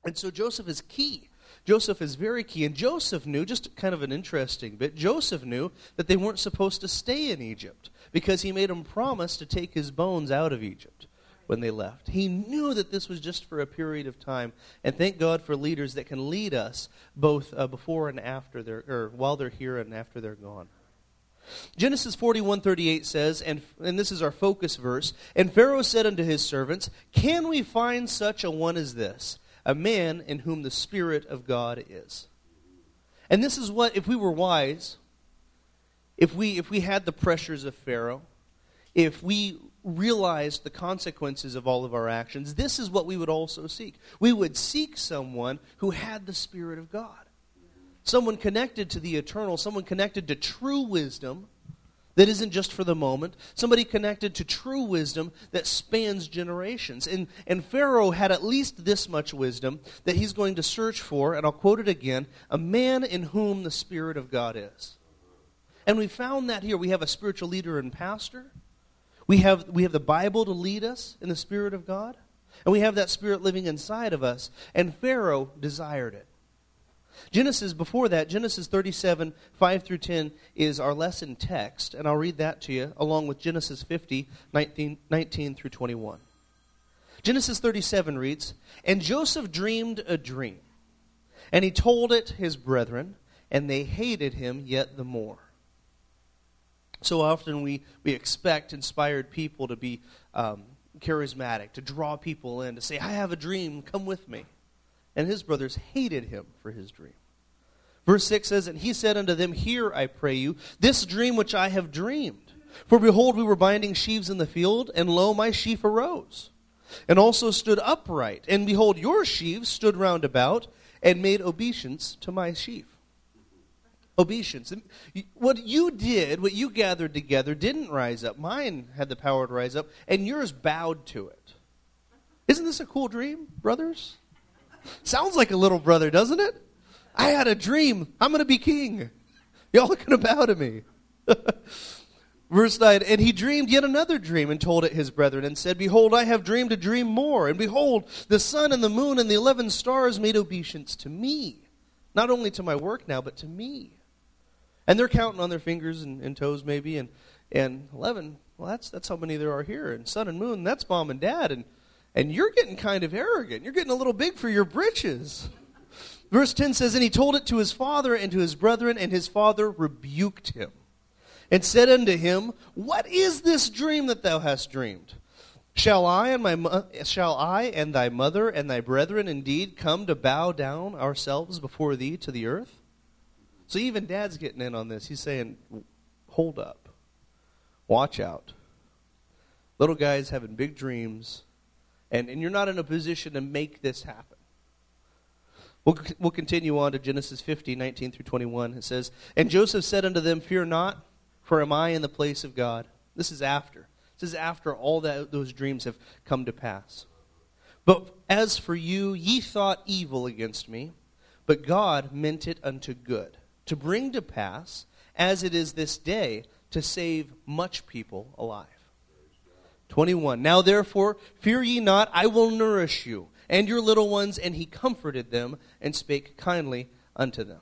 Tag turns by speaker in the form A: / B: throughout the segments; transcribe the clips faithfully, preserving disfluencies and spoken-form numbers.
A: And so Joseph is key. Joseph is very key. And Joseph knew, just kind of an interesting bit, Joseph knew that they weren't supposed to stay in Egypt because he made them promise to take his bones out of Egypt when they left. He knew that this was just for a period of time. And thank God for leaders that can lead us both uh, before and after they're, or while they're here and after they're gone. Genesis forty-one thirty-eight says, and, and this is our focus verse, "And Pharaoh said unto his servants, Can we find such a one as this, a man in whom the Spirit of God is?" And this is what, if we were wise, if we if we had the pressures of Pharaoh, if we realized the consequences of all of our actions, this is what we would also seek. We would seek someone who had the Spirit of God. Someone connected to the eternal, someone connected to true wisdom that isn't just for the moment, somebody connected to true wisdom that spans generations. And, and Pharaoh had at least this much wisdom that he's going to search for, and I'll quote it again, a man in whom the Spirit of God is. And we found that here. We have a spiritual leader and pastor. We have, we have the Bible to lead us in the Spirit of God. And we have that Spirit living inside of us. And Pharaoh desired it. Genesis, before that, Genesis thirty-seven, five through ten is our lesson text, and I'll read that to you, along with Genesis fifty, nineteen, nineteen through twenty-one. Genesis thirty-seven reads, "And Joseph dreamed a dream, and he told it his brethren, and they hated him yet the more." So often we, we expect inspired people to be um, charismatic, to draw people in, to say, "I have a dream, come with me." And his brothers hated him for his dream. Verse six says, "And he said unto them, Hear, I pray you, this dream which I have dreamed. For behold, we were binding sheaves in the field, and lo, my sheaf arose, and also stood upright. And behold, your sheaves stood round about, and made obeisance to my sheaf." Obeisance. What you did, what you gathered together, didn't rise up. Mine had the power to rise up, and yours bowed to it. Isn't this a cool dream, brothers? Sounds like a little brother, doesn't it? I had a dream. I'm going to be king. Y'all are going to bow to me. Verse nine, "And he dreamed yet another dream, and told it his brethren, and said, Behold, I have dreamed a dream more. And behold, the sun and the moon and the eleven stars made obeisance to me." Not only to my work now, but to me. And they're counting on their fingers and, and toes maybe. And, and eleven, well, that's that's how many there are here. And sun and moon, that's mom and dad. And And you're getting kind of arrogant. You're getting a little big for your britches. Verse ten says, "And he told it to his father and to his brethren, and his father rebuked him, and said unto him, What is this dream that thou hast dreamed? Shall I and my mo- shall I and thy mother and thy brethren indeed come to bow down ourselves before thee to the earth?" So even Dad's getting in on this. He's saying, hold up. Watch out. Little guy's having big dreams. And, and you're not in a position to make this happen. We'll, we'll continue on to Genesis fifty, nineteen through twenty-one. It says, "And Joseph said unto them, Fear not, for am I in the place of God?" This is after. This is after all that those dreams have come to pass. "But as for you, ye thought evil against me, but God meant it unto good, to bring to pass, as it is this day, to save much people alive." twenty-one, "Now therefore, fear ye not, I will nourish you, and your little ones. And he comforted them, and spake kindly unto them."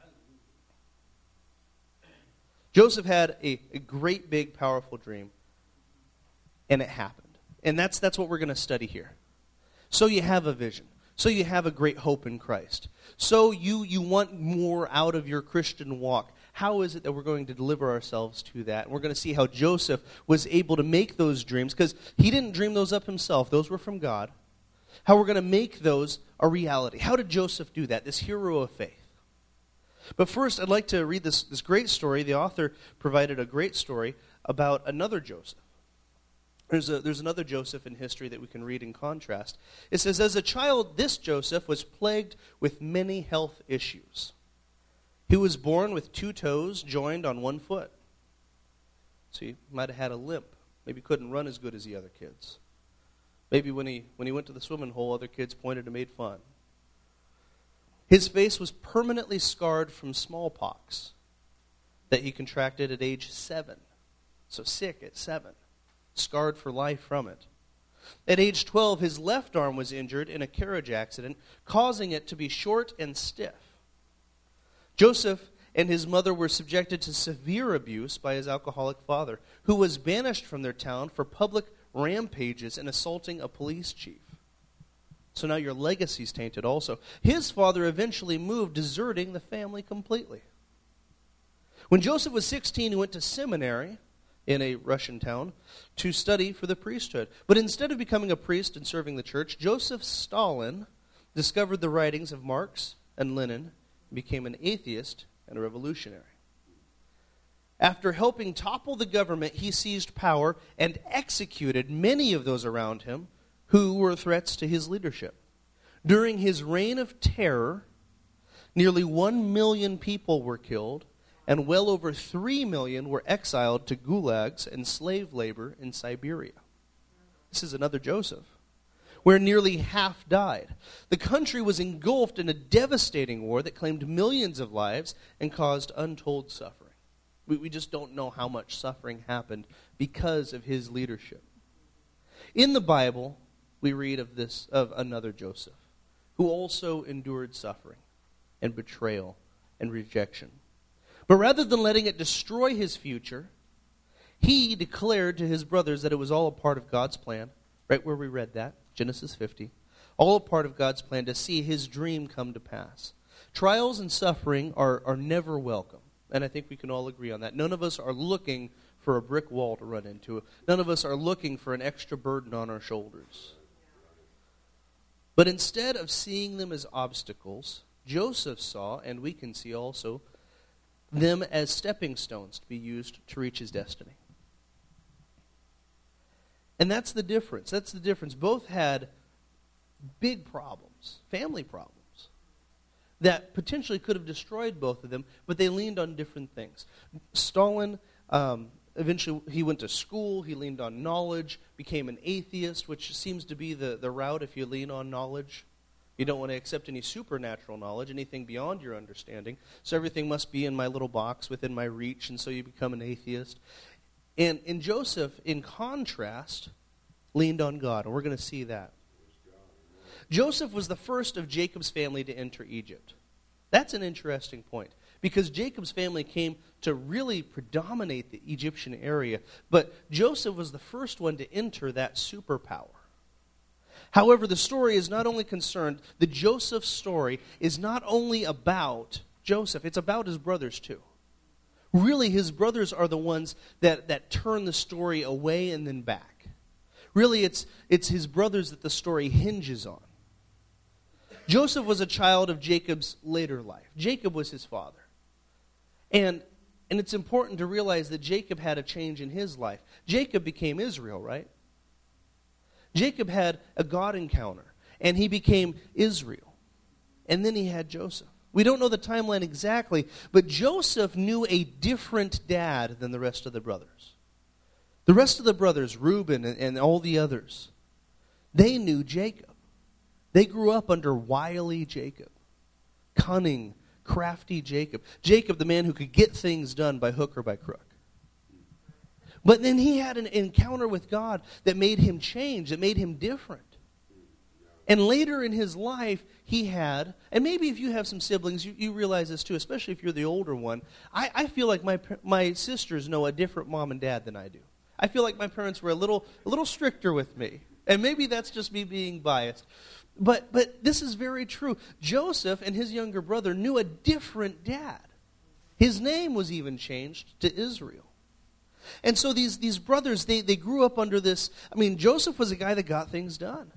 A: Joseph had a, a great, big, powerful dream, and it happened. And that's, that's what we're going to study here. So you have a vision. So you have a great hope in Christ. So you, you want more out of your Christian walk. How is it that we're going to deliver ourselves to that? And we're going to see how Joseph was able to make those dreams, because he didn't dream those up himself. Those were from God. How we're going to make those a reality. How did Joseph do that, this hero of faith? But first, I'd like to read this, this great story. The author provided a great story about another Joseph. There's, a, there's another Joseph in history that we can read in contrast. It says, "As a child, this Joseph was plagued with many health issues. He was born with two toes joined on one foot." So he might have had a limp. Maybe couldn't run as good as the other kids. Maybe when he when he went to the swimming hole, other kids pointed and made fun. His face was permanently scarred from smallpox that he contracted at age seven. So sick at seven. Scarred for life from it. At age twelve, his left arm was injured in a carriage accident, causing it to be short and stiff. Joseph and his mother were subjected to severe abuse by his alcoholic father, who was banished from their town for public rampages and assaulting a police chief. So now your legacy's tainted also. His father eventually moved, deserting the family completely. When Joseph was sixteen, he went to seminary in a Russian town to study for the priesthood. But instead of becoming a priest and serving the church, Joseph Stalin discovered the writings of Marx and Lenin and became an atheist and a revolutionary. After helping topple the government, he seized power and executed many of those around him who were threats to his leadership. During his reign of terror, nearly one million people were killed, and well over three million were exiled to gulags and slave labor in Siberia. This is another Joseph, where nearly half died. The country was engulfed in a devastating war that claimed millions of lives and caused untold suffering. We, we just don't know how much suffering happened because of his leadership. In the Bible, we read of this of another Joseph, who also endured suffering and betrayal and rejection. But rather than letting it destroy his future, he declared to his brothers that it was all a part of God's plan, right where we read that, Genesis fifty, all a part of God's plan to see his dream come to pass. Trials and suffering are, are never welcome, and I think we can all agree on that. None of us are looking for a brick wall to run into. None of us are looking for an extra burden on our shoulders. But instead of seeing them as obstacles, Joseph saw, and we can see also, them as stepping stones to be used to reach his destiny. And that's the difference. That's the difference. Both had big problems, family problems, that potentially could have destroyed both of them, but they leaned on different things. Stalin, um, eventually he went to school, he leaned on knowledge, became an atheist, which seems to be the, the route if you lean on knowledge. You don't want to accept any supernatural knowledge, anything beyond your understanding. So everything must be in my little box, within my reach, and so you become an atheist. And, and Joseph, in contrast, leaned on God, and we're going to see that. Joseph was the first of Jacob's family to enter Egypt. That's an interesting point, because Jacob's family came to really predominate the Egyptian area, but Joseph was the first one to enter that superpower. However, the story is not only concerned, the Joseph story is not only about Joseph, it's about his brothers too. Really, his brothers are the ones that, that turn the story away and then back. Really, it's, it's his brothers that the story hinges on. Joseph was a child of Jacob's later life. Jacob was his father. And, and it's important to realize that Jacob had a change in his life. Jacob became Israel, right? Jacob had a God encounter, and he became Israel. And then he had Joseph. We don't know the timeline exactly, but Joseph knew a different dad than the rest of the brothers. The rest of the brothers, Reuben and, and all the others, they knew Jacob. They grew up under wily Jacob, cunning, crafty Jacob. Jacob, the man who could get things done by hook or by crook. But then he had an encounter with God that made him change, that made him different. And later in his life, he had, and maybe if you have some siblings, you, you realize this too, especially if you're the older one. I, I feel like my my sisters know a different mom and dad than I do. I feel like my parents were a little a little stricter with me. And maybe that's just me being biased. But but this is very true. Joseph and his younger brother knew a different dad. His name was even changed to Israel. And so these, these brothers, they, they grew up under this. I mean, Joseph was a guy that got things done.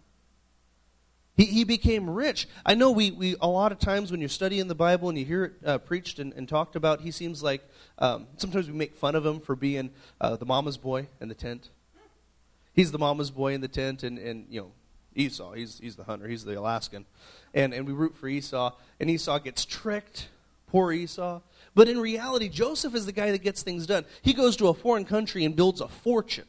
A: He he became rich. I know we, we a lot of times when you're studying the Bible and you hear it uh, preached and, and talked about, he seems like, um, sometimes we make fun of him for being uh, the mama's boy in the tent. He's the mama's boy in the tent, and, and you know, Esau, he's he's the hunter, he's the Alaskan. And, and we root for Esau, and Esau gets tricked. Poor Esau. But in reality, Joseph is the guy that gets things done. He goes to a foreign country and builds a fortune.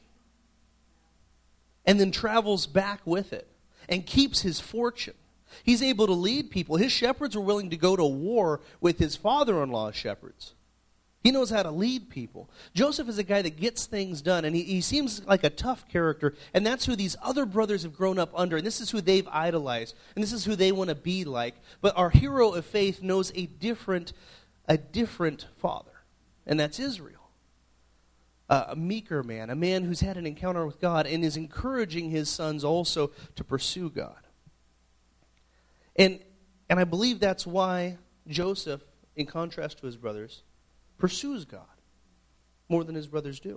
A: And then travels back with it. And keeps his fortune. He's able to lead people. His shepherds were willing to go to war with his father-in-law's shepherds. He knows how to lead people. Joseph is a guy that gets things done, and he, he seems like a tough character, and that's who these other brothers have grown up under, and this is who they've idolized, and this is who they want to be like. But our hero of faith knows a different, a different father, and that's Israel. Uh, a meeker man, a man who's had an encounter with God and is encouraging his sons also to pursue God. And, and I believe that's why Joseph, in contrast to his brothers, pursues God more than his brothers do.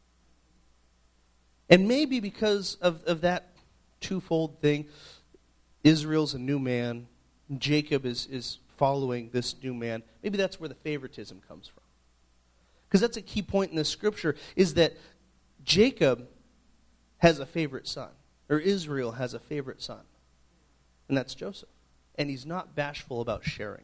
A: And maybe because of, of that twofold thing, Israel's a new man, Jacob is, is following this new man. Maybe that's where the favoritism comes from. Because that's a key point in this scripture, is that Jacob has a favorite son, or Israel has a favorite son, and that's Joseph. And he's not bashful about sharing it.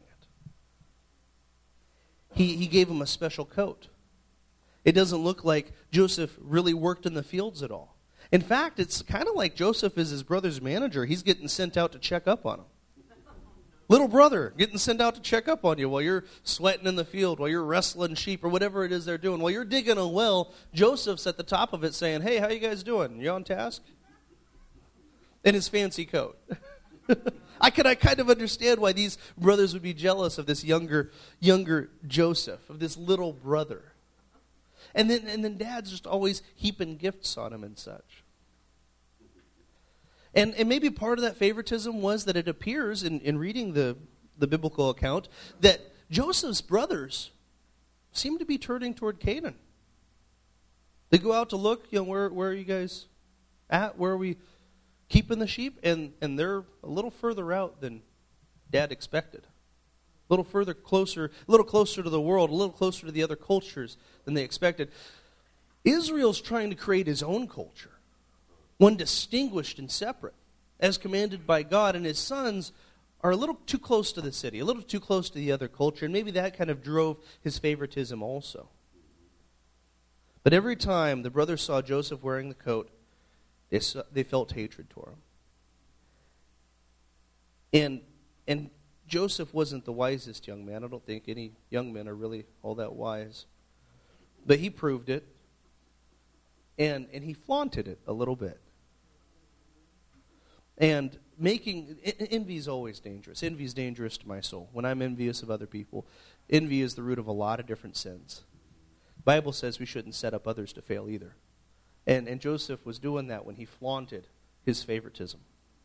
A: He, he gave him a special coat. It doesn't look like Joseph really worked in the fields at all. In fact, it's kind of like Joseph is his brother's manager. He's getting sent out to check up on him. Little brother getting sent out to check up on you while you're sweating in the field, while you're wrestling sheep or whatever it is they're doing. While you're digging a well, Joseph's at the top of it saying, hey, how you guys doing? You on task? In his fancy coat. I can I kind of understand why these brothers would be jealous of this younger younger Joseph, of this little brother. And then and then dad's just always heaping gifts on him and such. And and maybe part of that favoritism was that it appears in, in reading the, the biblical account that Joseph's brothers seem to be turning toward Canaan. They go out to look, you know, where where are you guys at? Where are we keeping the sheep? And, and they're a little further out than Dad expected. A little further closer, a little closer to the world, a little closer to the other cultures than they expected. Israel's trying to create his own culture, one distinguished and separate, as commanded by God, and his sons are a little too close to the city, a little too close to the other culture, and maybe that kind of drove his favoritism also. But every time the brothers saw Joseph wearing the coat, They, they felt hatred toward him. And, and Joseph wasn't the wisest young man. I don't think any young men are really all that wise. But he proved it. And, and he flaunted it a little bit. And making, envy is always dangerous. Envy is dangerous to my soul. When I'm envious of other people, envy is the root of a lot of different sins. The Bible says we shouldn't set up others to fail either. And, and Joseph was doing that when he flaunted his favoritism.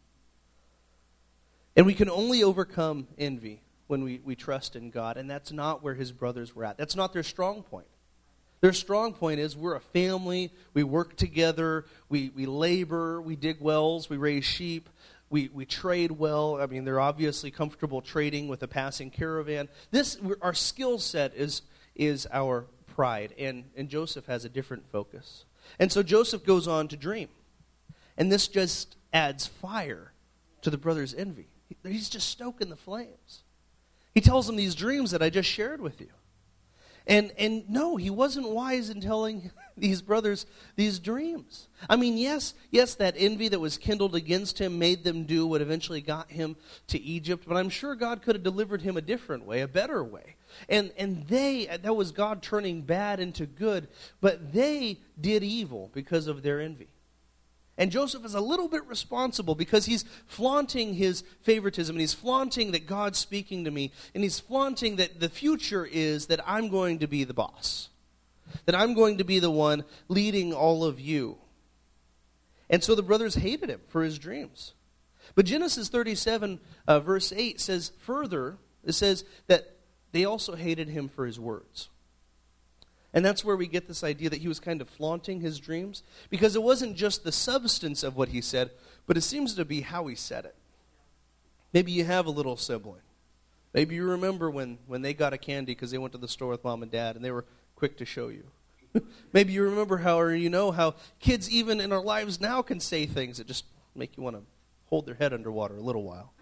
A: And we can only overcome envy when we, we trust in God, and that's not where his brothers were at. That's not their strong point. Their strong point is we're a family, we work together, we, we labor, we dig wells, we raise sheep, we, we trade well. I mean, they're obviously comfortable trading with a passing caravan. This, our skill set is, is our pride, and, and Joseph has a different focus. And so Joseph goes on to dream. And this just adds fire to the brothers' envy. He's just stoking the flames. He tells them these dreams that I just shared with you. And and no, he wasn't wise in telling these brothers these dreams. I mean, yes, yes, that envy that was kindled against him made them do what eventually got him to Egypt. But I'm sure God could have delivered him a different way, a better way. And and they, that was God turning bad into good. But they did evil because of their envy. And Joseph is a little bit responsible because he's flaunting his favoritism, and he's flaunting that God's speaking to me, and he's flaunting that the future is that I'm going to be the boss, that I'm going to be the one leading all of you. And so the brothers hated him for his dreams. But Genesis thirty-seven, uh, verse eight says further, it says that they also hated him for his words. And that's where we get this idea that he was kind of flaunting his dreams, because it wasn't just the substance of what he said, but it seems to be how he said it. Maybe you have a little sibling. Maybe you remember when, when they got a candy because they went to the store with mom and dad and they were quick to show you. Maybe you remember how, or you know how kids even in our lives now can say things that just make you want to hold their head underwater a little while.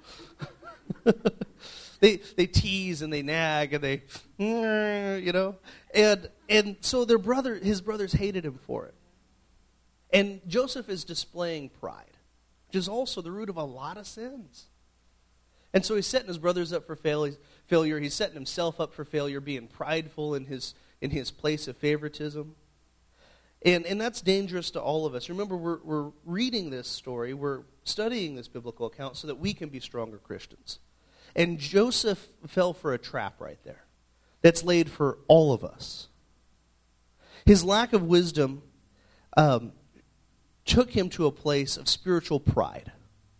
A: They they tease and they nag and they, you know, and and so their brother, his brothers hated him for it. And Joseph is displaying pride, which is also the root of a lot of sins. And so he's setting his brothers up for fail- failure. He's setting himself up for failure, being prideful in his, in his place of favoritism. And and that's dangerous to all of us. Remember, we're, we're reading this story, we're studying this biblical account so that we can be stronger Christians. And Joseph fell for a trap right there that's laid for all of us. His lack of wisdom um, took him to a place of spiritual pride.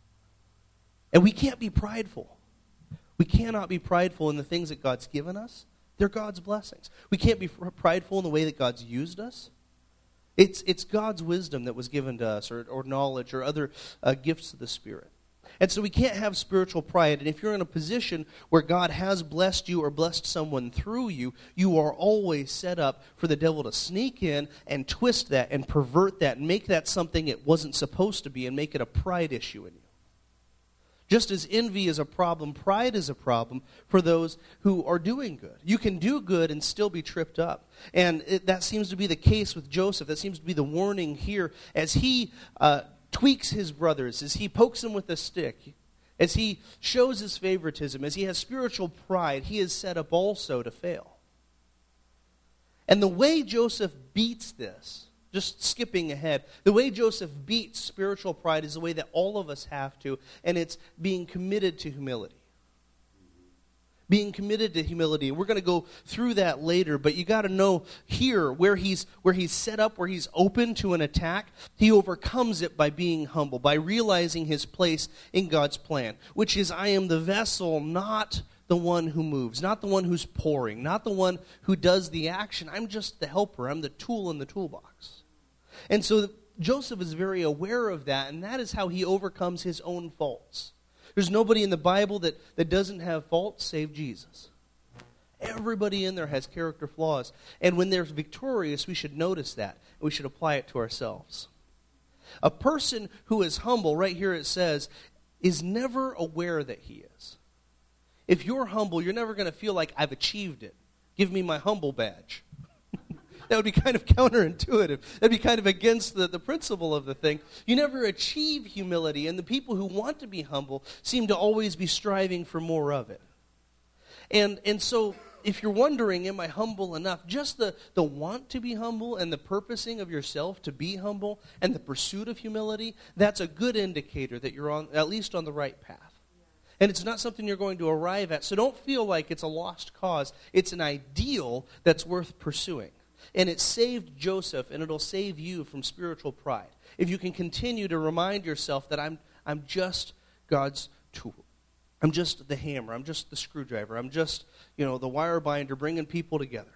A: And we can't be prideful. We cannot be prideful in the things that God's given us. They're God's blessings. We can't be prideful in the way that God's used us. It's it's God's wisdom that was given to us, or, or knowledge, or other uh, gifts of the Spirit. And so we can't have spiritual pride. And if you're in a position where God has blessed you or blessed someone through you, you are always set up for the devil to sneak in and twist that and pervert that and make that something it wasn't supposed to be and make it a pride issue in you. Just as envy is a problem, pride is a problem for those who are doing good. You can do good and still be tripped up. And it, that seems to be the case with Joseph. That seems to be the warning here as he uh, tweaks his brothers, as he pokes them with a stick, as he shows his favoritism, as he has spiritual pride, he is set up also to fail. And the way Joseph beats this, just skipping ahead, the way Joseph beats spiritual pride is the way that all of us have to, and it's being committed to humility. Being committed to humility. And we're going to go through that later, but you got to know here where he's where he's set up, where he's open to an attack, he overcomes it by being humble, by realizing his place in God's plan, which is I am the vessel, not the one who moves, not the one who's pouring, not the one who does the action. I'm just the helper. I'm the tool in the toolbox. And so Joseph is very aware of that, and that is how he overcomes his own faults. There's nobody in the Bible that, that doesn't have faults save Jesus. Everybody in there has character flaws. And when they're victorious, we should notice that. And we should apply it to ourselves. A person who is humble, right here it says, is never aware that he is. If you're humble, you're never going to feel like I've achieved it. Give me my humble badge. That would be kind of counterintuitive. That'd be kind of against the, the principle of the thing. You never achieve humility, and the people who want to be humble seem to always be striving for more of it. And and so if you're wondering, am I humble enough? Just the, the want to be humble and the purposing of yourself to be humble and the pursuit of humility, that's a good indicator that you're on at least on the right path. And it's not something you're going to arrive at. So don't feel like it's a lost cause. It's an ideal that's worth pursuing. And it saved Joseph, and it'll save you from spiritual pride. If you can continue to remind yourself that I'm I'm just God's tool. I'm just the hammer. I'm just the screwdriver. I'm just, you know, the wire binder bringing people together.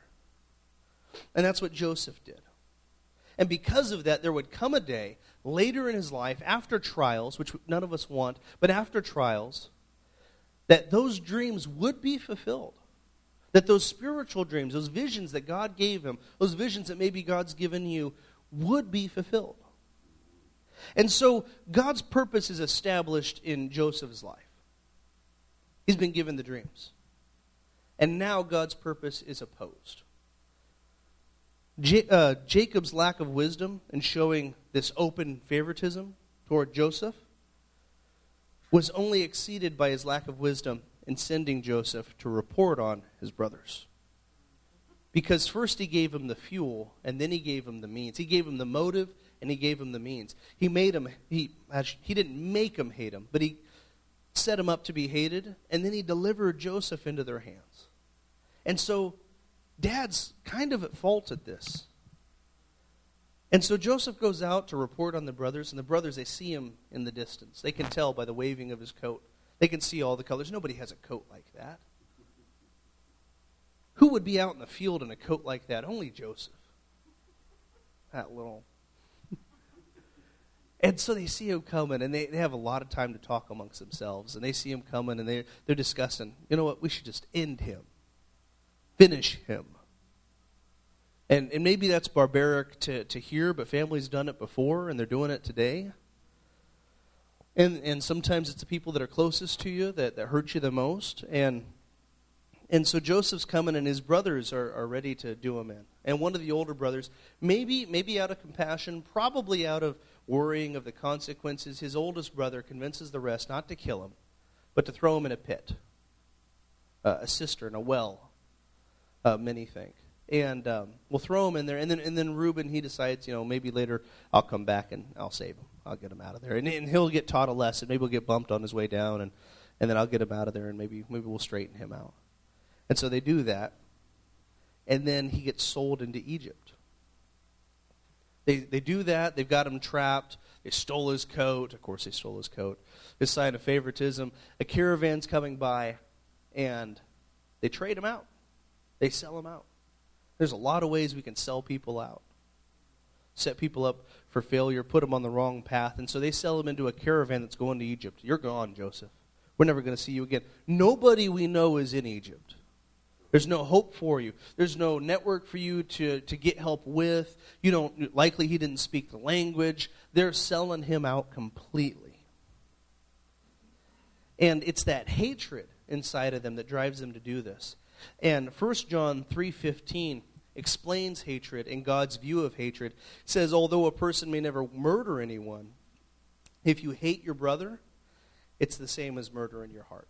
A: And that's what Joseph did. And because of that, there would come a day later in his life, after trials, which none of us want, but after trials, that those dreams would be fulfilled. That those spiritual dreams, those visions that God gave him, those visions that maybe God's given you, would be fulfilled. And so God's purpose is established in Joseph's life. He's been given the dreams. And now God's purpose is opposed. J- uh, Jacob's lack of wisdom in showing this open favoritism toward Joseph was only exceeded by his lack of wisdom in sending Joseph to report on his brothers. Because first he gave him the fuel, and then he gave him the means. He gave him the motive, and he gave him the means. He made him, he, he didn't make him hate him, but he set him up to be hated, and then he delivered Joseph into their hands. And so Dad's kind of at fault at this. And so Joseph goes out to report on the brothers, and the brothers, they see him in the distance. They can tell by the waving of his coat. They can see all the colors. Nobody has a coat like that. Who would be out in the field in a coat like that? Only Joseph. That little. And so they see him coming, and they, they have a lot of time to talk amongst themselves. And they see him coming, and they, they're discussing, you know what, we should just end him. Finish him. And, and maybe that's barbaric to, to hear, but family's done it before, and they're doing it today. And and sometimes it's the people that are closest to you that, that hurt you the most. And and so Joseph's coming, and his brothers are, are ready to do him in. And one of the older brothers, maybe maybe out of compassion, probably out of worrying of the consequences, his oldest brother convinces the rest not to kill him, but to throw him in a pit, uh, a cistern, a well, uh, many think. And um, we'll throw him in there. And then and then Reuben, he decides, you know, maybe later I'll come back and I'll save him. I'll get him out of there. And, and he'll get taught a lesson. Maybe he'll get bumped on his way down, and, and then I'll get him out of there, and maybe maybe we'll straighten him out. And so they do that. And then he gets sold into Egypt. They they do that. They've got him trapped. They stole his coat. Of course, they stole his coat. This sign of favoritism. A caravan's coming by, and they trade him out. They sell him out. There's a lot of ways we can sell people out. Set people up for failure, put them on the wrong path. And so they sell him into a caravan that's going to Egypt. You're gone, Joseph. We're never going to see you again. Nobody we know is in Egypt. There's no hope for you. There's no network for you to, to get help with. You don't, likely he didn't speak the language. They're selling him out completely. And it's that hatred inside of them that drives them to do this. And First John three fifteen explains hatred and God's view of hatred. It says, although a person may never murder anyone, if you hate your brother, it's the same as murder in your heart.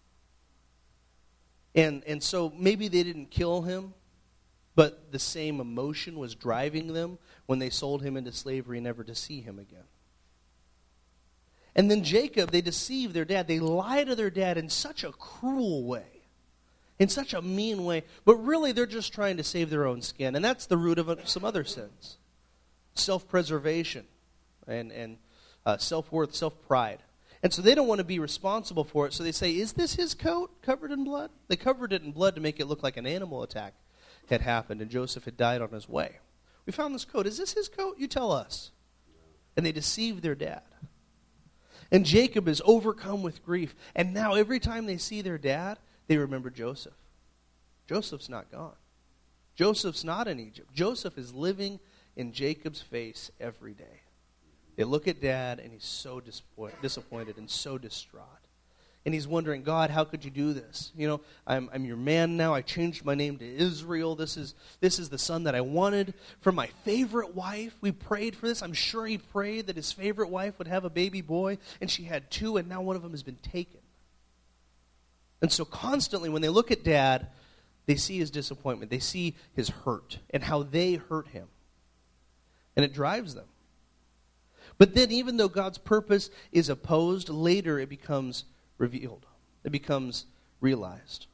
A: And and so maybe they didn't kill him, but the same emotion was driving them when they sold him into slavery, never to see him again. And then Jacob, they deceive their dad. They lie to their dad in such a cruel way, in such a mean way, but really they're just trying to save their own skin. And that's the root of some other sins. Self-preservation and, and uh, self-worth, self-pride. And so they don't want to be responsible for it. So they say, is this his coat covered in blood? They covered it in blood to make it look like an animal attack had happened and Joseph had died on his way. We found this coat. Is this his coat? You tell us. And they deceive their dad. And Jacob is overcome with grief. And now every time they see their dad, they remember Joseph. Joseph's not gone. Joseph's not in Egypt. Joseph is living in Jacob's face every day. They look at dad, and he's so disappointed and so distraught. And he's wondering, God, how could you do this? You know, I'm, I'm your man now. I changed my name to Israel. This is, this is the son that I wanted from my favorite wife. We prayed for this. I'm sure he prayed that his favorite wife would have a baby boy, and she had two, and now one of them has been taken. And so constantly when they look at dad, they see his disappointment. They see his hurt and how they hurt him. And it drives them. But then even though God's purpose is opposed, later it becomes revealed. It becomes realized.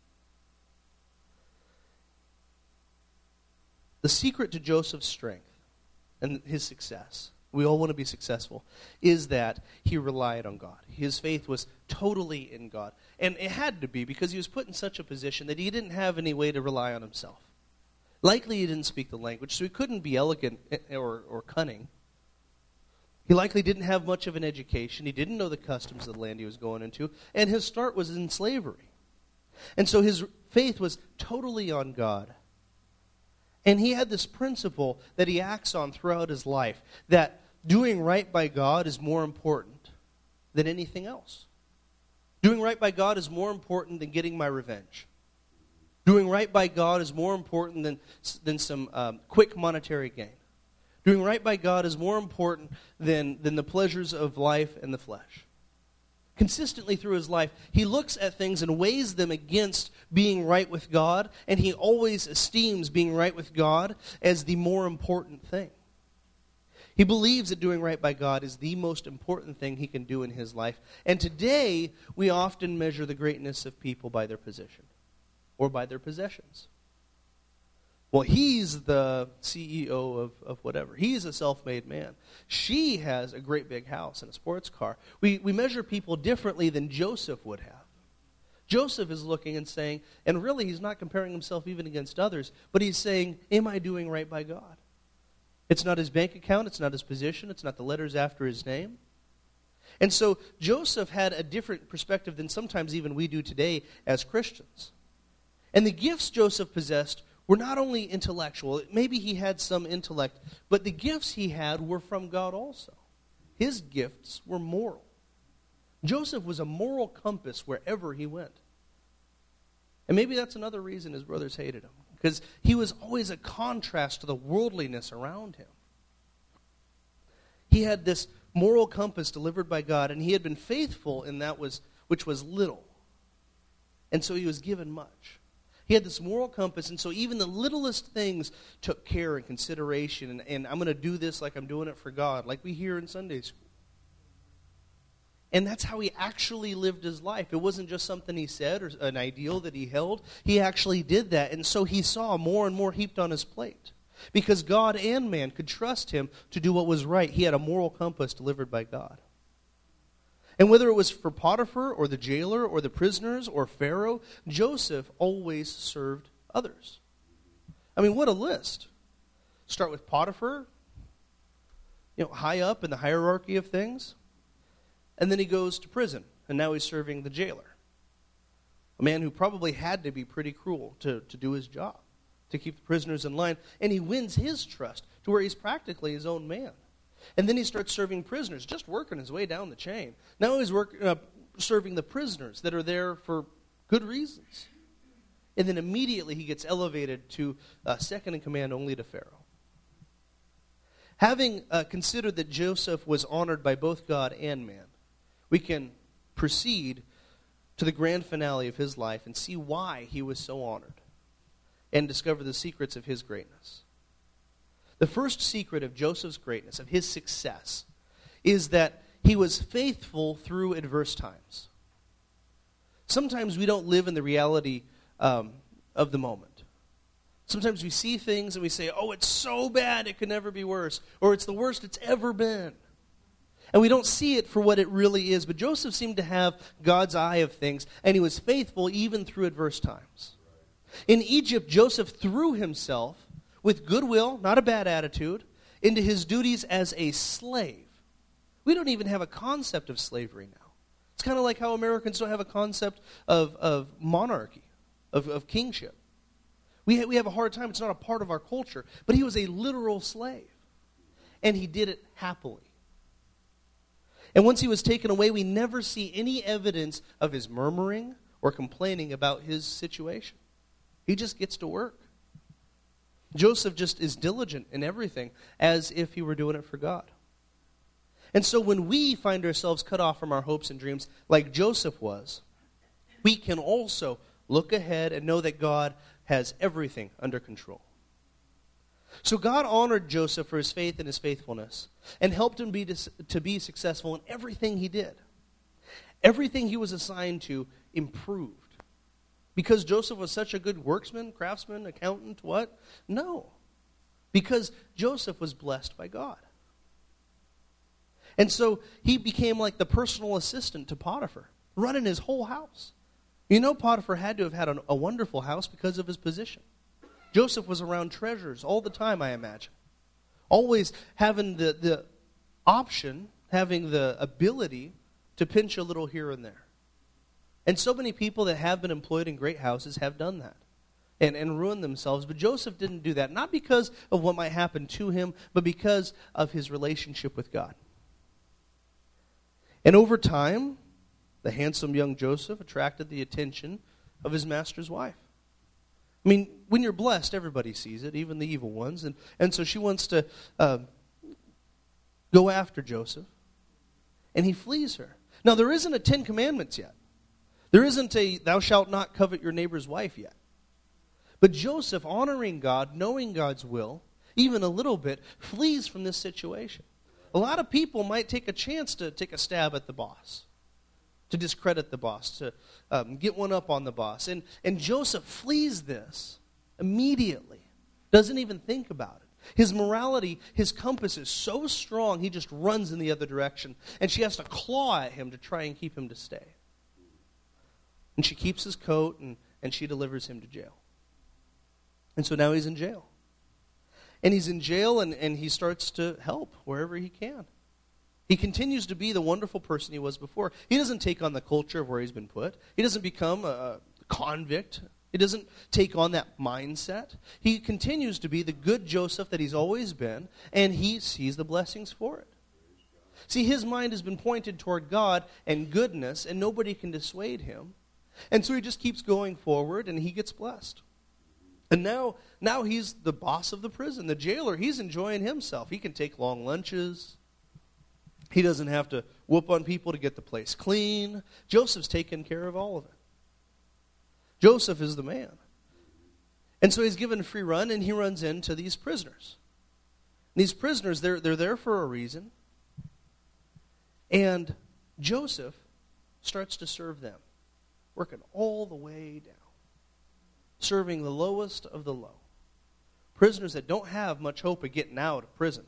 A: The secret to Joseph's strength and his success, we all want to be successful, is that he relied on God. His faith was totally in God. And it had to be because he was put in such a position that he didn't have any way to rely on himself. Likely he didn't speak the language, so he couldn't be elegant or, or cunning. He likely didn't have much of an education. He didn't know the customs of the land he was going into. And his start was in slavery. And so his faith was totally on God. And he had this principle that he acts on throughout his life, that doing right by God is more important than anything else. Doing right by God is more important than getting my revenge. Doing right by God is more important than, than some um, quick monetary gain. Doing right by God is more important than, than the pleasures of life and the flesh. Consistently through his life, he looks at things and weighs them against being right with God, and he always esteems being right with God as the more important thing. He believes that doing right by God is the most important thing he can do in his life. And today, we often measure the greatness of people by their position or by their possessions. Well, he's the C E O of, of whatever. He's a self-made man. She has a great big house and a sports car. We, we measure people differently than Joseph would have. Joseph is looking and saying, and really he's not comparing himself even against others, but he's saying, am I doing right by God? It's not his bank account, it's not his position, it's not the letters after his name. And so Joseph had a different perspective than sometimes even we do today as Christians. And the gifts Joseph possessed were not only intellectual, maybe he had some intellect, but the gifts he had were from God also. His gifts were moral. Joseph was a moral compass wherever he went. And maybe that's another reason his brothers hated him, because he was always a contrast to the worldliness around him. He had this moral compass delivered by God, and he had been faithful in that was which was little. And so he was given much. He had this moral compass, and so even the littlest things took care and consideration, and, and I'm going to do this like I'm doing it for God, like we hear in Sunday school. And that's how he actually lived his life. It wasn't just something he said or an ideal that he held. He actually did that, and so he saw more and more heaped on his plate. Because God and man could trust him to do what was right. He had a moral compass delivered by God. And whether it was for Potiphar or the jailer or the prisoners or Pharaoh, Joseph always served others. I mean, what a list. Start with Potiphar, you know, high up in the hierarchy of things. And then he goes to prison, and now he's serving the jailer. A man who probably had to be pretty cruel to, to do his job, to keep the prisoners in line. And he wins his trust to where he's practically his own man. And then he starts serving prisoners, just working his way down the chain. Now he's work, uh, serving the prisoners that are there for good reasons. And then immediately he gets elevated to uh, second in command only to Pharaoh. Having uh, considered that Joseph was honored by both God and man, we can proceed to the grand finale of his life and see why he was so honored and discover the secrets of his greatness. The first secret of Joseph's greatness, of his success, is that he was faithful through adverse times. Sometimes we don't live in the reality um, of the moment. Sometimes we see things and we say, oh, it's so bad it could never be worse, or it's the worst it's ever been. And we don't see it for what it really is. But Joseph seemed to have God's eye of things, and he was faithful even through adverse times. In Egypt, Joseph threw himself with goodwill, not a bad attitude, into his duties as a slave. We don't even have a concept of slavery now. It's kind of like how Americans don't have a concept of, of monarchy, of, of kingship. We, ha- we have a hard time. It's not a part of our culture. But he was a literal slave. And he did it happily. And once he was taken away, we never see any evidence of his murmuring or complaining about his situation. He just gets to work. Joseph just is diligent in everything, as if he were doing it for God. And so when we find ourselves cut off from our hopes and dreams, like Joseph was, we can also look ahead and know that God has everything under control. So God honored Joseph for his faith and his faithfulness, and helped him be to, to be successful in everything he did. Everything he was assigned to improved. Because Joseph was such a good worksman, craftsman, accountant, what? No. Because Joseph was blessed by God. And so he became like the personal assistant to Potiphar, running his whole house. You know, Potiphar had to have had a, a wonderful house because of his position. Joseph was around treasures all the time, I imagine. Always having the, the option, having the ability to pinch a little here and there. And so many people that have been employed in great houses have done that and, and ruined themselves. But Joseph didn't do that, not because of what might happen to him, but because of his relationship with God. And over time, the handsome young Joseph attracted the attention of his master's wife. I mean, when you're blessed, everybody sees it, even the evil ones. And, and so she wants to uh, go after Joseph, and he flees her. Now, there isn't a Ten Commandments yet. There isn't a thou shalt not covet your neighbor's wife yet. But Joseph, honoring God, knowing God's will, even a little bit, flees from this situation. A lot of people might take a chance to take a stab at the boss, to discredit the boss, to um, get one up on the boss. And, and Joseph flees this immediately, doesn't even think about it. His morality, his compass is so strong, he just runs in the other direction. And she has to claw at him to try and keep him to stay. And she keeps his coat, and, and she delivers him to jail. And so now he's in jail. And he's in jail, and, and he starts to help wherever he can. He continues to be the wonderful person he was before. He doesn't take on the culture of where he's been put. He doesn't become a convict. He doesn't take on that mindset. He continues to be the good Joseph that he's always been, and he sees the blessings for it. See, his mind has been pointed toward God and goodness, and nobody can dissuade him. And so he just keeps going forward, and he gets blessed. And now, now he's the boss of the prison. The jailer, he's enjoying himself. He can take long lunches. He doesn't have to whoop on people to get the place clean. Joseph's taking care of all of it. Joseph is the man. And so he's given a free run, and he runs into these prisoners. These prisoners, they're, they're there for a reason. And Joseph starts to serve them, working all the way down, serving the lowest of the low. Prisoners that don't have much hope of getting out of prison.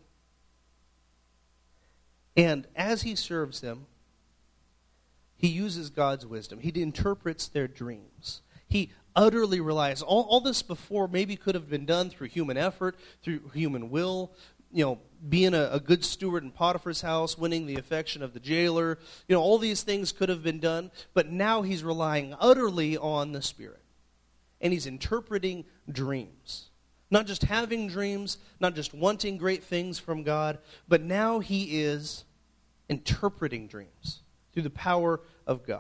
A: And as he serves them, he uses God's wisdom. He interprets their dreams. He utterly relies. All, all this before maybe could have been done through human effort, through human will, you know, being a, a good steward in Potiphar's house, winning the affection of the jailer. You know, all these things could have been done, but now he's relying utterly on the Spirit. And he's interpreting dreams. Not just having dreams, not just wanting great things from God, but now he is interpreting dreams through the power of God.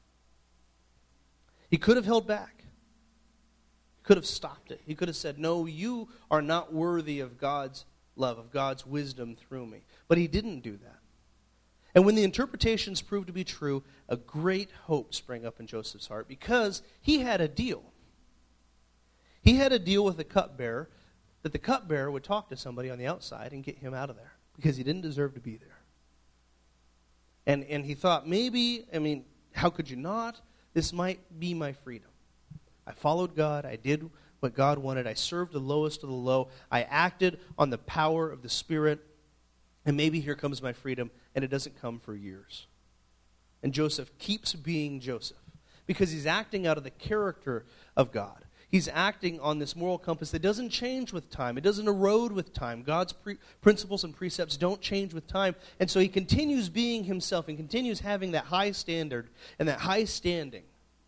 A: He could have held back. He could have stopped it. He could have said, no, you are not worthy of God's love, of God's wisdom through me. But he didn't do that. And when the interpretations proved to be true, a great hope sprang up in Joseph's heart because he had a deal. He had a deal with the cupbearer that the cupbearer would talk to somebody on the outside and get him out of there because he didn't deserve to be there. And and he thought, maybe, I mean, how could you not? This might be my freedom. I followed God. I did what God wanted. I served the lowest of the low. I acted on the power of the Spirit. And maybe here comes my freedom, and it doesn't come for years. And Joseph keeps being Joseph because he's acting out of the character of God. He's acting on this moral compass that doesn't change with time. It doesn't erode with time. God's pre- principles and precepts don't change with time. And so he continues being himself and continues having that high standard and that high standing.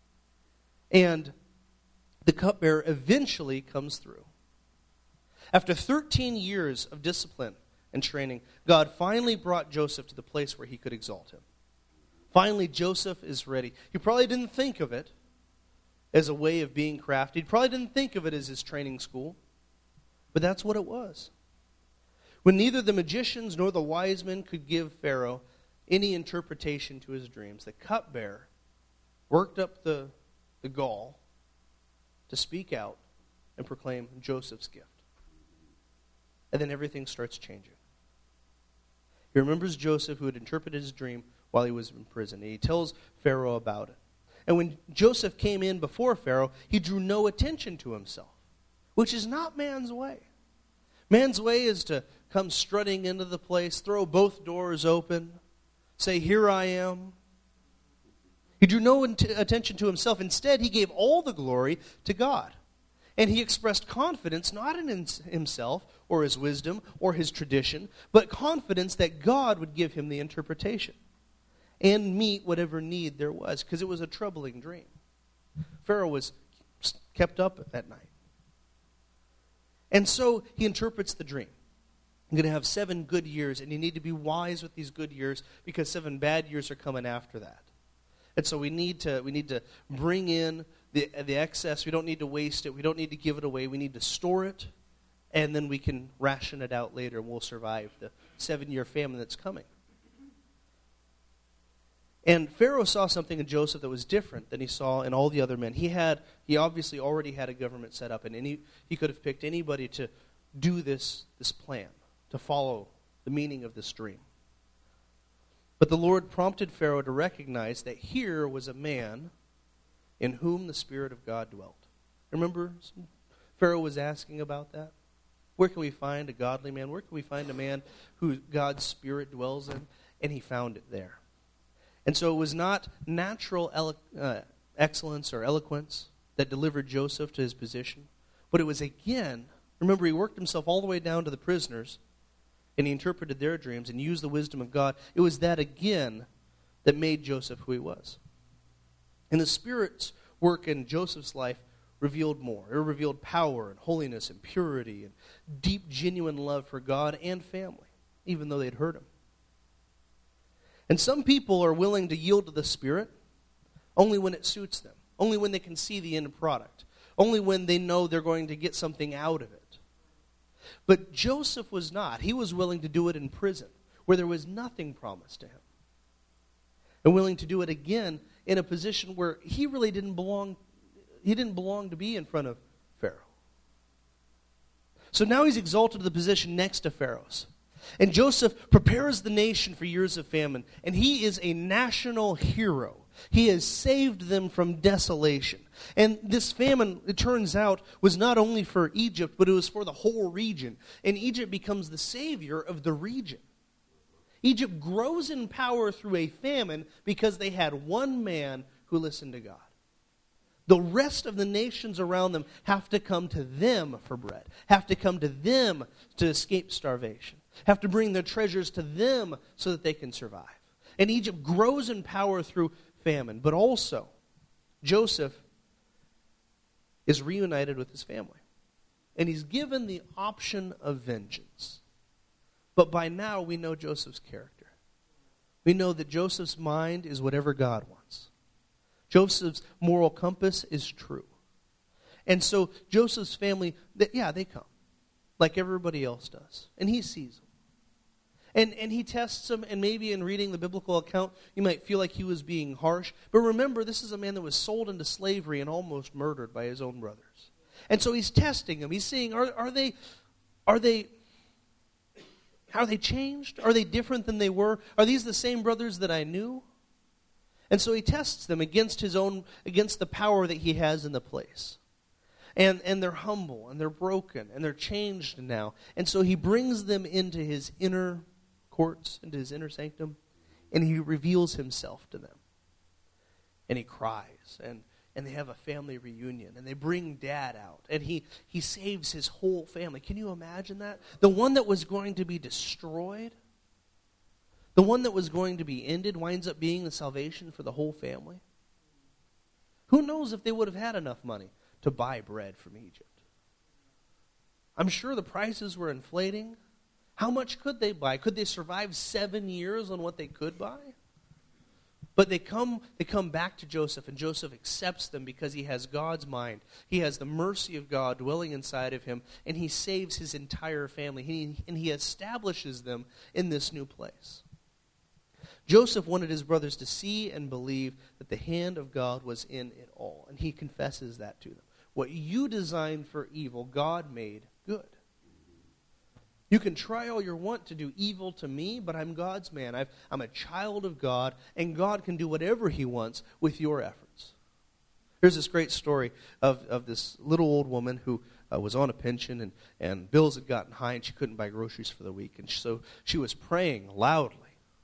A: And the cupbearer eventually comes through. After thirteen years of discipline and training, God finally brought Joseph to the place where he could exalt him. Finally, Joseph is ready. He probably didn't think of it as a way of being crafty. He probably didn't think of it as his training school. But that's what it was. When neither the magicians nor the wise men could give Pharaoh any interpretation to his dreams, the cupbearer worked up the, the gall to speak out and proclaim Joseph's gift. And then everything starts changing. He remembers Joseph who had interpreted his dream while he was in prison. And he tells Pharaoh about it. And when Joseph came in before Pharaoh, he drew no attention to himself, which is not man's way. Man's way is to come strutting into the place, throw both doors open, say, here I am. He drew no attention to himself. Instead, he gave all the glory to God. And he expressed confidence not in himself or his wisdom or his tradition, but confidence that God would give him the interpretation and meet whatever need there was, because it was a troubling dream. Pharaoh was kept up at night. And so he interprets the dream. I'm going to have seven good years, and you need to be wise with these good years because seven bad years are coming after that. And so we need to we need to bring in the the excess. We don't need to waste it. We don't need to give it away. We need to store it, and then we can ration it out later, and we'll survive the seven-year famine that's coming. And Pharaoh saw something in Joseph that was different than he saw in all the other men. He had, he obviously already had a government set up, and any, he could have picked anybody to do this, this plan, to follow the meaning of this dream. But the Lord prompted Pharaoh to recognize that here was a man in whom the Spirit of God dwelt. Remember, Pharaoh was asking about that? Where can we find a godly man? Where can we find a man who God's Spirit dwells in? And he found it there. And so it was not natural elo- uh, excellence or eloquence that delivered Joseph to his position, but it was again, remember he worked himself all the way down to the prisoners, and he interpreted their dreams and used the wisdom of God. It was that again that made Joseph who he was. And the Spirit's work in Joseph's life revealed more. It revealed power and holiness and purity and deep, genuine love for God and family, even though they'd hurt him. And some people are willing to yield to the Spirit only when it suits them, only when they can see the end product, only when they know they're going to get something out of it. But Joseph was not. He was willing to do it in prison, where there was nothing promised to him, and willing to do it again in a position where he really didn't belong. He didn't belong to be in front of Pharaoh. So now he's exalted to the position next to Pharaoh's. And Joseph prepares the nation for years of famine, and he is a national hero. He has saved them from desolation. And this famine, it turns out, was not only for Egypt, but it was for the whole region. And Egypt becomes the savior of the region. Egypt grows in power through a famine because they had one man who listened to God. The rest of the nations around them have to come to them for bread, have to come to them to escape starvation, have to bring their treasures to them so that they can survive. And Egypt grows in power through famine, but also Joseph is reunited with his family. And he's given the option of vengeance. But by now we know Joseph's character. We know that Joseph's mind is whatever God wants. Joseph's moral compass is true. And so Joseph's family, they, yeah, they come, like everybody else does. And he sees them. And, and he tests them, and maybe in reading the biblical account, you might feel like he was being harsh. But remember, this is a man that was sold into slavery and almost murdered by his own brothers. And so he's testing them. He's seeing, are, are they, are they, are they changed? Are they different than they were? Are these the same brothers that I knew? And so he tests them against his own, against the power that he has in the place. And, and they're humble, and they're broken, and they're changed now. And so he brings them into his inner courts, into his inner sanctum, and he reveals himself to them. And he cries, and, and they have a family reunion, and they bring dad out, and he, he saves his whole family. Can you imagine that? The one that was going to be destroyed, the one that was going to be ended, winds up being the salvation for the whole family. Who knows if they would have had enough money to buy bread from Egypt? I'm sure the prices were inflating. How much could they buy? Could they survive seven years on what they could buy? But they come, they come back to Joseph, and Joseph accepts them because he has God's mind. He has the mercy of God dwelling inside of him, and he saves his entire family, he, and he establishes them in this new place. Joseph wanted his brothers to see and believe that the hand of God was in it all, and he confesses that to them. What you designed for evil, God made good. You can try all you want to do evil to me, but I'm God's man. I've, I'm a child of God, and God can do whatever he wants with your efforts. There's this great story of, of this little old woman who uh, was on a pension, and, and bills had gotten high, and she couldn't buy groceries for the week. And so she was praying loudly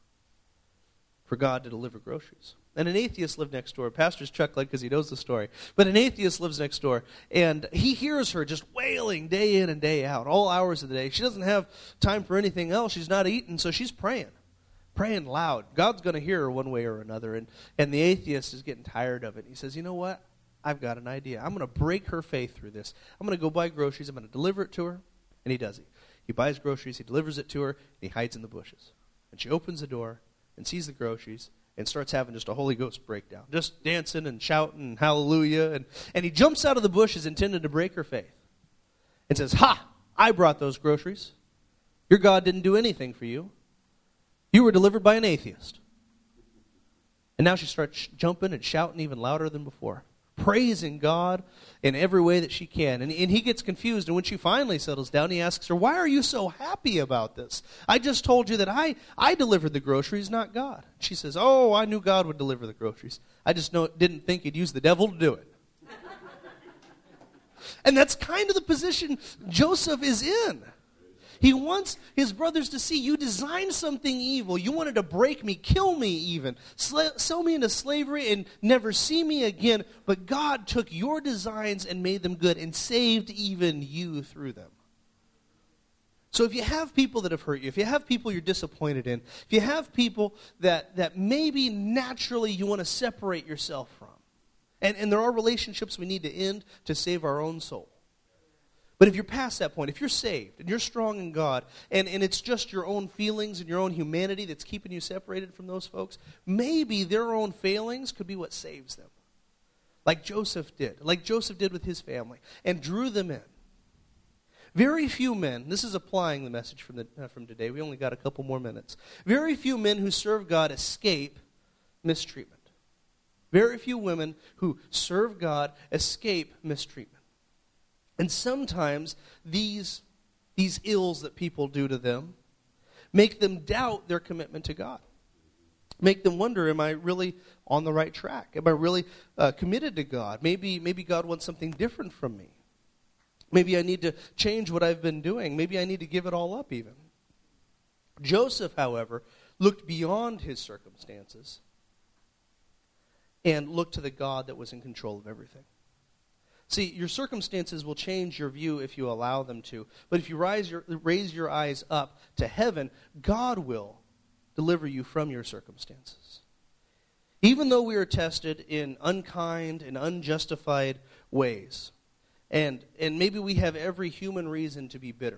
A: for God to deliver groceries. And an atheist lived next door. Pastor's chuckling because he knows the story. But an atheist lives next door, and he hears her just wailing day in and day out, all hours of the day. She doesn't have time for anything else. She's not eating, so she's praying, praying loud. God's going to hear her one way or another. And, and the atheist is getting tired of it. He says, you know what? I've got an idea. I'm going to break her faith through this. I'm going to go buy groceries. I'm going to deliver it to her. And he does it. He buys groceries. He delivers it to her. And he hides in the bushes. And she opens the door and sees the groceries, and starts having just a Holy Ghost breakdown, just dancing and shouting and hallelujah. And, and he jumps out of the bushes intended to break her faith and says, ha, I brought those groceries. Your God didn't do anything for you. You were delivered by an atheist. And now she starts sh- jumping and shouting even louder than before, praising God in every way that she can. And, and he gets confused, and when she finally settles down, he asks her, why are you so happy about this? I just told you that I, I delivered the groceries, not God. She says, oh, I knew God would deliver the groceries. I just know, didn't think he'd use the devil to do it. And that's kind of the position Joseph is in. He wants his brothers to see, you designed something evil. You wanted to break me, kill me even, sl- sell me into slavery and never see me again. But God took your designs and made them good and saved even you through them. So if you have people that have hurt you, if you have people you're disappointed in, if you have people that, that maybe naturally you want to separate yourself from, and, and there are relationships we need to end to save our own soul. But if you're past that point, if you're saved and you're strong in God, and, and it's just your own feelings and your own humanity that's keeping you separated from those folks, maybe their own failings could be what saves them. Like Joseph did, like Joseph did with his family, and drew them in. Very few men, this is applying the message from, the, uh, from today, we only got a couple more minutes. Very few men who serve God escape mistreatment. Very few women who serve God escape mistreatment. And sometimes these these ills that people do to them, make them doubt their commitment to God. Make them wonder, am I really on the right track? Am I really uh, committed to God? Maybe, maybe God wants something different from me. Maybe I need to change what I've been doing. Maybe I need to give it all up even. Joseph, however, looked beyond his circumstances and looked to the God that was in control of everything. See, your circumstances will change your view if you allow them to. But if you raise your, raise your eyes up to heaven, God will deliver you from your circumstances. Even though we are tested in unkind and unjustified ways, and, and maybe we have every human reason to be bitter,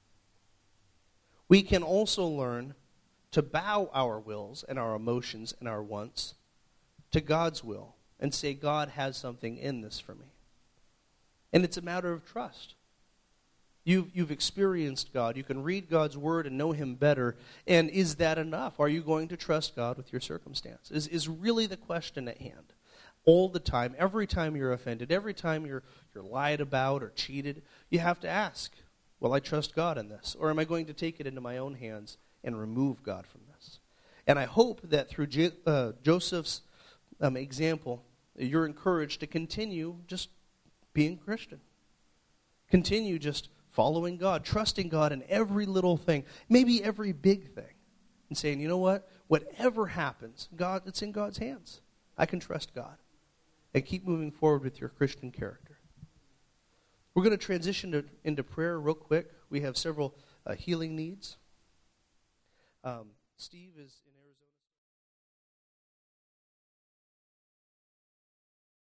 A: we can also learn to bow our wills and our emotions and our wants to God's will and say, God has something in this for me. And it's a matter of trust. You've, you've experienced God. You can read God's word and know him better. And is that enough? Are you going to trust God with your circumstance? Is, is really the question at hand. All the time, every time you're offended, every time you're, you're lied about or cheated, you have to ask, will I trust God in this? Or am I going to take it into my own hands and remove God from this? And I hope that through J- uh, Joseph's um, example, you're encouraged to continue just being Christian. Continue just following God, trusting God in every little thing, maybe every big thing, and saying, you know what? Whatever happens, God, it's in God's hands. I can trust God. And keep moving forward with your Christian character. We're going to transition to, into prayer real quick. We have several uh, healing needs. Um, Steve is in